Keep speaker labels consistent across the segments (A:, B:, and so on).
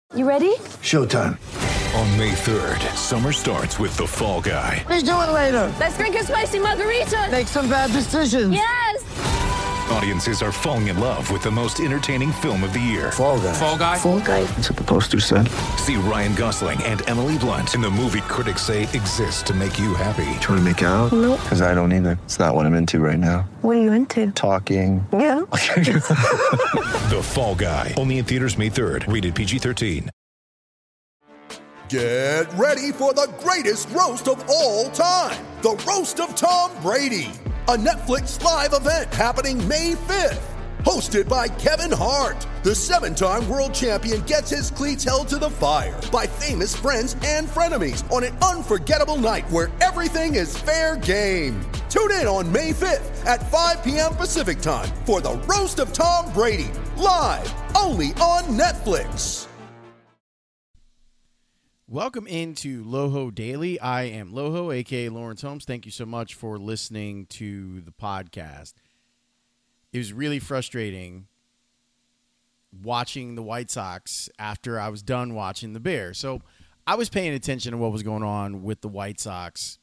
A: You ready?
B: Showtime.
C: On May 3rd, summer starts with The Fall Guy.
B: Let's do it later.
A: Let's drink a spicy margarita.
B: Make some bad decisions.
A: Yes!
C: Audiences are falling in love with the most entertaining film of the year.
B: Fall Guy.
D: Fall Guy?
A: Fall guy.
B: That's what the poster said.
C: See Ryan Gosling and Emily Blunt in the movie critics say exists to make you happy.
B: Trying to make it out?
A: Nope.
B: Because I don't either. It's not what I'm into right now.
A: What are you into?
B: Talking.
A: Yeah.
C: The Fall Guy. Only in theaters May 3rd. Rated PG-13.
E: Get ready for the greatest roast of all time. The Roast of Tom Brady. A Netflix live event happening May 5th. Hosted by Kevin Hart. The 7-time world champion gets his cleats held to the fire by famous friends and frenemies on an unforgettable night where everything is fair game. Tune in on May 5th at 5 p.m. Pacific time for the Roast of Tom Brady. Live only on Netflix.
F: Welcome into Loho Daily. I am Loho, a.k.a. Lawrence Holmes. Thank you so much for listening to the podcast. It was really frustrating watching the White Sox after I was done watching the Bears. So I was paying attention to what was going on with the White Sox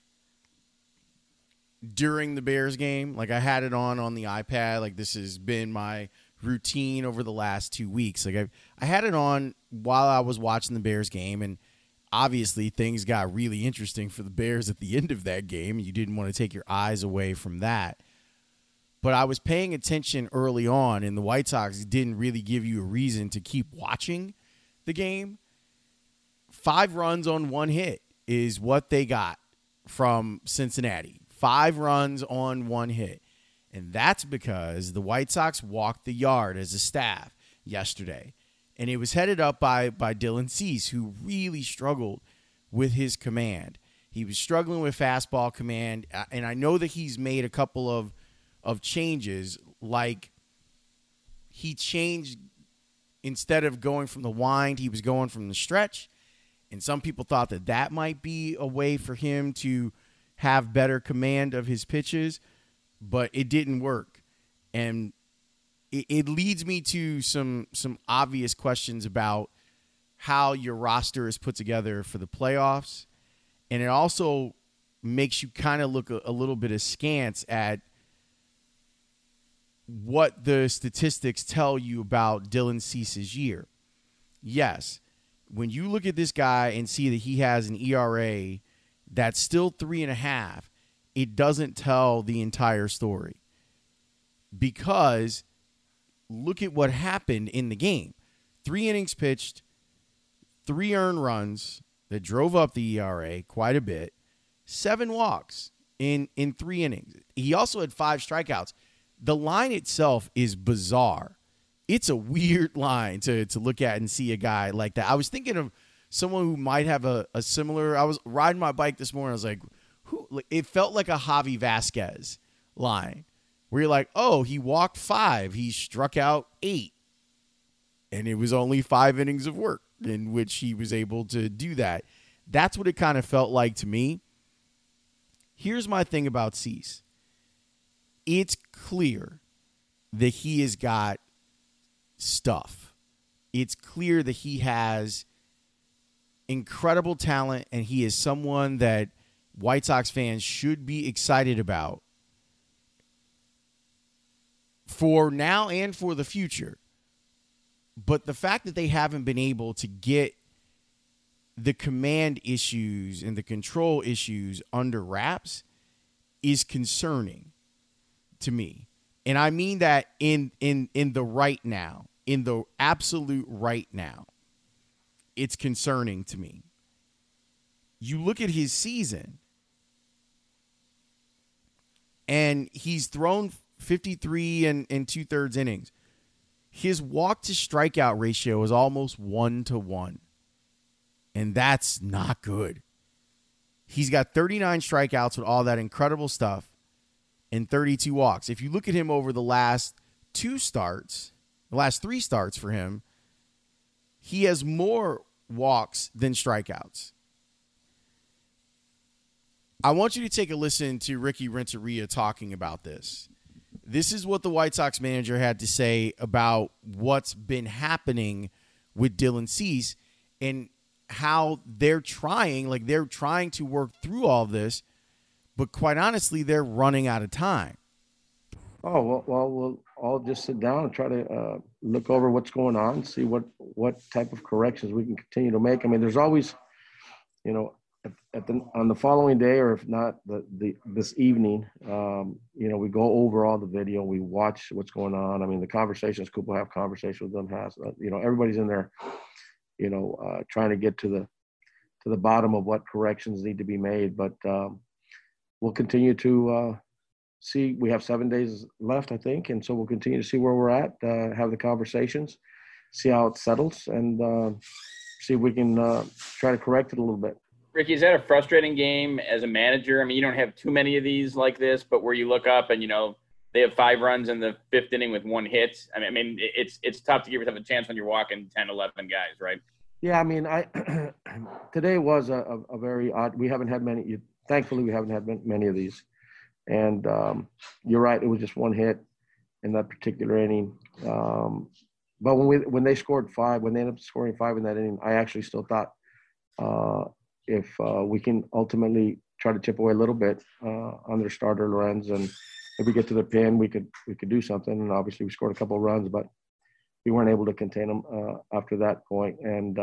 F: during the Bears game. Like, I had it on the iPad. Like, this has been my routine over the last 2 weeks. Like, I had it on while I was watching the Bears game, and obviously things got really interesting for the Bears at the end of that game. You didn't want to take your eyes away from that. But I was paying attention early on, and the White Sox didn't really give you a reason to keep watching the game. 5 runs on 1 hit is what they got from Cincinnati. 5 runs on 1 hit. And that's because the White Sox walked the yard as a staff yesterday. And it was headed up by Dylan Cease, who really struggled with his command. He was struggling with fastball command. And I know that he's made a couple of changes, like he changed, instead of going from the wind, he was going from the stretch. And some people thought that might be a way for him to have better command of his pitches. But it didn't work. And it leads me to some obvious questions about how your roster is put together for the playoffs. And it also makes you kind of look a little bit askance at what the statistics tell you about Dylan Cease's year. Yes, when you look at this guy and see that he has an ERA that's still 3.5, it doesn't tell the entire story, because look at what happened in the game. 3 innings pitched, 3 earned runs that drove up the ERA quite a bit, 7 walks in 3 innings. He also had 5 strikeouts. The line itself is bizarre. It's a weird line to look at and see a guy like that. I was thinking of someone who might have a similar. I was riding my bike this morning. I was like, it felt like a Javi Vasquez line where you're like, oh, he walked 5, he struck out 8, and it was only 5 innings of work in which he was able to do that. That's what it kind of felt like to me. Here's my thing about Cease. It's clear that he has got stuff. It's clear that he has incredible talent, and he is someone that White Sox fans should be excited about for now and for the future. But the fact that they haven't been able to get the command issues and the control issues under wraps is concerning to me. And I mean that in the right now, in the absolute right now. It's concerning to me. You look at his season, and he's thrown 53 and 2/3 innings. His walk to strikeout ratio is almost 1-to-1. And that's not good. He's got 39 strikeouts with all that incredible stuff and 32 walks. If you look at him over the last 3 starts for him, he has more walks than strikeouts. I want you to take a listen to Ricky Renteria talking about this. This is what the White Sox manager had to say about what's been happening with Dylan Cease and how they're trying to work through all this, but quite honestly, they're running out of time.
D: Oh, well, we'll all just sit down and try to look over what's going on, see what type of corrections we can continue to make. I mean, there's always, on the following day, or if not this evening, we go over all the video, we watch what's going on. I mean, the conversations, Cooper have conversations with them, everybody's in there, trying to get to the bottom of what corrections need to be made. But we'll continue to see. We have 7 days left, I think, and so we'll continue to see where we're at, have the conversations, see how it settles, and see if we can try to correct it a little bit.
G: Ricky, is that a frustrating game as a manager? I mean, you don't have too many of these like this, but where you look up and, they have 5 runs in the 5th inning with 1 hit. I mean, it's tough to give yourself a chance when you're walking 10, 11 guys, right?
D: Yeah, I mean, today was a very odd – we haven't had many – thankfully, we haven't had many of these. And you're right, it was just 1 hit in that particular inning. But when they scored 5, when they ended up scoring 5 in that inning, I actually still thought if we can ultimately try to chip away a little bit on their starter, Lorenz, and if we get to the pin, we could do something. And obviously we scored a couple of runs, but we weren't able to contain them after that point. And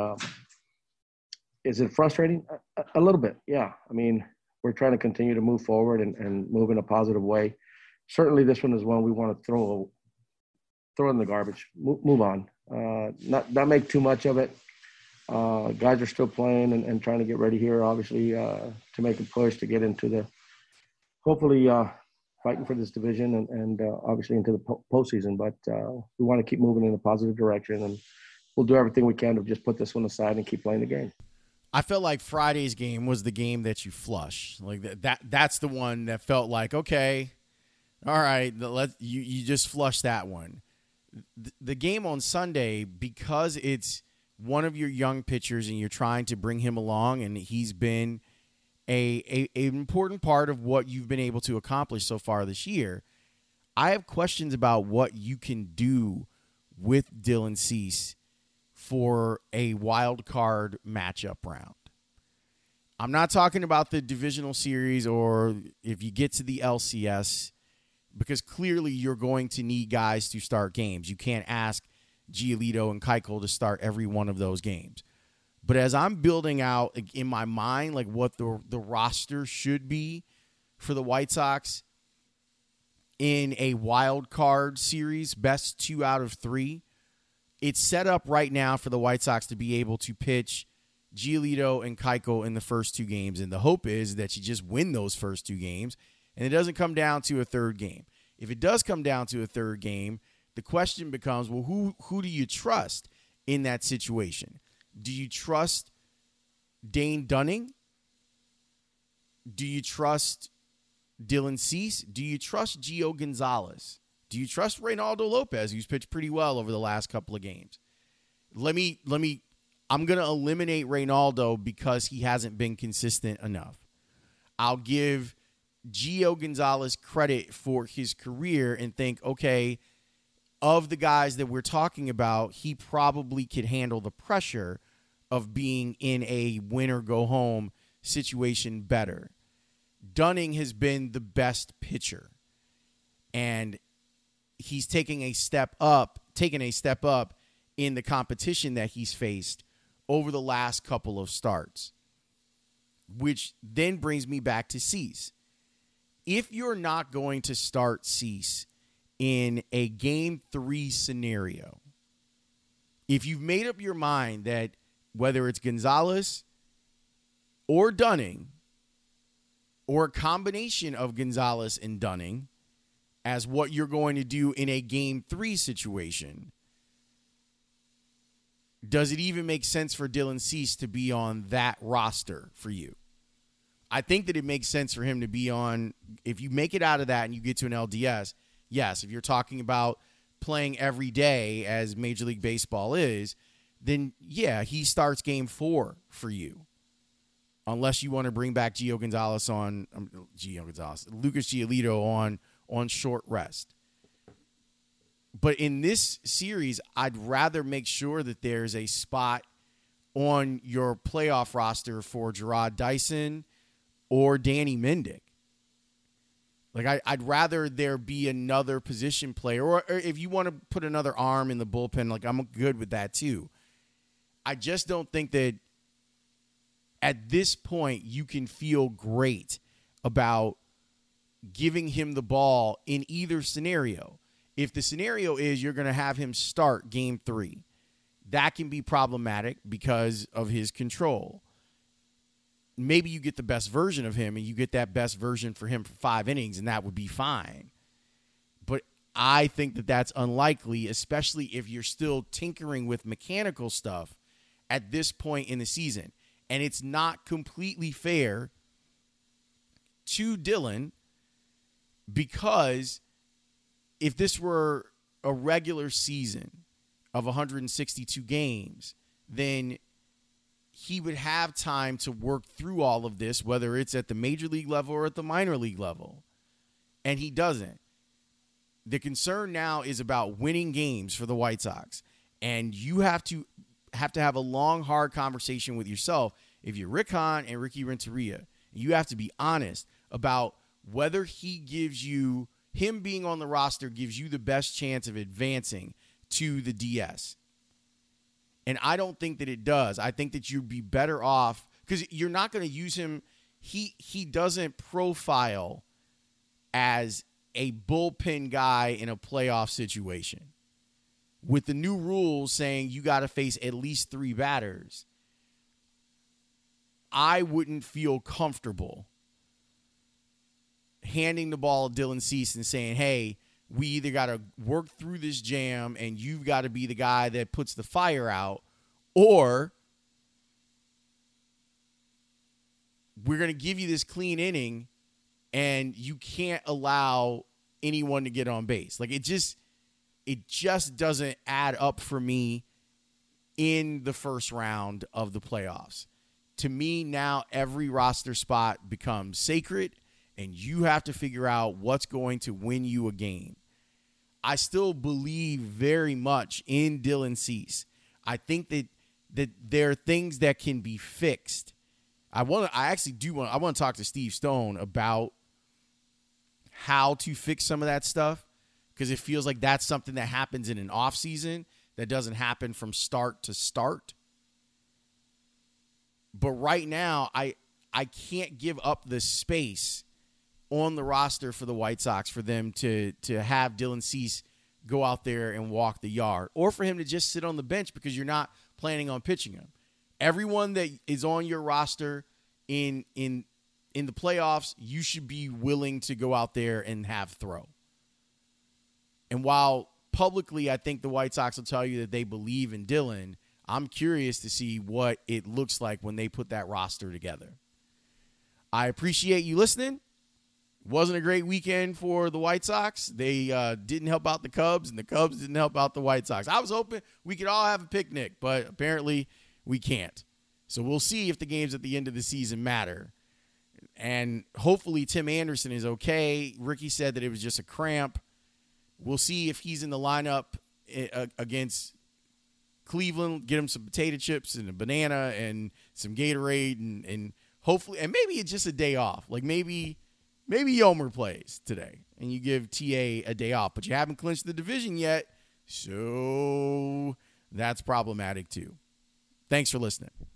D: is it frustrating? A little bit, yeah. I mean, we're trying to continue to move forward and move in a positive way. Certainly this one is one we want to throw in the garbage, move on, not make too much of it. Guys are still playing and trying to get ready here, obviously, to make a push to get into hopefully fighting for this division and obviously into the postseason. But we want to keep moving in a positive direction, and we'll do everything we can to just put this one aside and keep playing the game.
F: I felt like Friday's game was the game that you flush. Like that's the one that felt like, okay, all right, you just flush that one. The game on Sunday, because it's one of your young pitchers and you're trying to bring him along, and he's been an important part of what you've been able to accomplish so far this year. I have questions about what you can do with Dylan Cease for a wild card matchup round. I'm not talking about the divisional series or if you get to the LCS, because clearly you're going to need guys to start games. You can't ask Giolito and Keuchel to start every one of those games. But as I'm building out in my mind, like what the roster should be for the White Sox in a wild card series, best 2 out of 3, it's set up right now for the White Sox to be able to pitch Giolito and Keuchel in the first 2 games. And the hope is that you just win those first 2 games and it doesn't come down to a third game. If it does come down to a third game, the question becomes, well, who do you trust in that situation? Do you trust Dane Dunning? Do you trust Dylan Cease? Do you trust Gio Gonzalez? Do you trust Reynaldo Lopez, who's pitched pretty well over the last couple of games? I'm going to eliminate Reynaldo because he hasn't been consistent enough. I'll give Gio Gonzalez credit for his career and think, okay, of the guys that we're talking about, he probably could handle the pressure of being in a win or go home situation better. Dunning has been the best pitcher, and he's taking a step up in the competition that he's faced over the last couple of starts, which then brings me back to Cease. If you're not going to start Cease in a Game 3 scenario, if you've made up your mind that whether it's Gonzalez or Dunning or a combination of Gonzalez and Dunning as what you're going to do in a Game 3 situation, does it even make sense for Dylan Cease to be on that roster for you? I think that it makes sense for him to be on, if you make it out of that and you get to an LDS, yes, if you're talking about playing every day as Major League Baseball is, then yeah, he starts Game 4 for you. Unless you want to bring back Lucas Giolito on short rest. But in this series, I'd rather make sure that there's a spot on your playoff roster for Jarrod Dyson or Danny Mendick. Like, I'd rather there be another position player, or if you want to put another arm in the bullpen, like, I'm good with that too. I just don't think that at this point you can feel great about giving him the ball in either scenario. If the scenario is you're going to have him start game 3, that can be problematic because of his control. Maybe you get the best version of him and you get that best version for him for 5 innings, and that would be fine. But I think that that's unlikely, especially if you're still tinkering with mechanical stuff at this point in the season. And it's not completely fair to Dylan, because if this were a regular season of 162 games, then he would have time to work through all of this, whether it's at the major league level or at the minor league level. And he doesn't. The concern now is about winning games for the White Sox. And you have to have a long, hard conversation with yourself. If you're Rick Hahn and Ricky Renteria, you have to be honest about whether him being on the roster gives you the best chance of advancing to the DS. And I don't think that it does. I think that you'd be better off, because you're not going to use him. He doesn't profile as a bullpen guy in a playoff situation. With the new rules saying you got to face at least 3 batters, I wouldn't feel comfortable handing the ball to Dylan Cease and saying, hey, we either got to work through this jam and you've got to be the guy that puts the fire out, or we're going to give you this clean inning and you can't allow anyone to get on base. Like, it just doesn't add up for me in the first round of the playoffs. To me, now every roster spot becomes sacred, and you have to figure out what's going to win you a game. I still believe very much in Dylan Cease. I think that there are things that can be fixed. I want to talk to Steve Stone about how to fix some of that stuff, because it feels like that's something that happens in an off season that doesn't happen from start to start. But right now, I can't give up the space on the roster for the White Sox for them to have Dylan Cease go out there and walk the yard, or for him to just sit on the bench because you're not planning on pitching him. Everyone that is on your roster in the playoffs, you should be willing to go out there and have throw. And while publicly I think the White Sox will tell you that they believe in Dylan, I'm curious to see what it looks like when they put that roster together. I appreciate you listening. Wasn't a great weekend for the White Sox. They didn't help out the Cubs, and the Cubs didn't help out the White Sox. I was hoping we could all have a picnic, but apparently we can't. So we'll see if the games at the end of the season matter. And hopefully Tim Anderson is okay. Ricky said that it was just a cramp. We'll see if he's in the lineup against Cleveland. Get him some potato chips and a banana and some Gatorade, and hopefully, and maybe it's just a day off. Like maybe Yomer plays today and you give TA a day off, but you haven't clinched the division yet, so that's problematic too. Thanks for listening.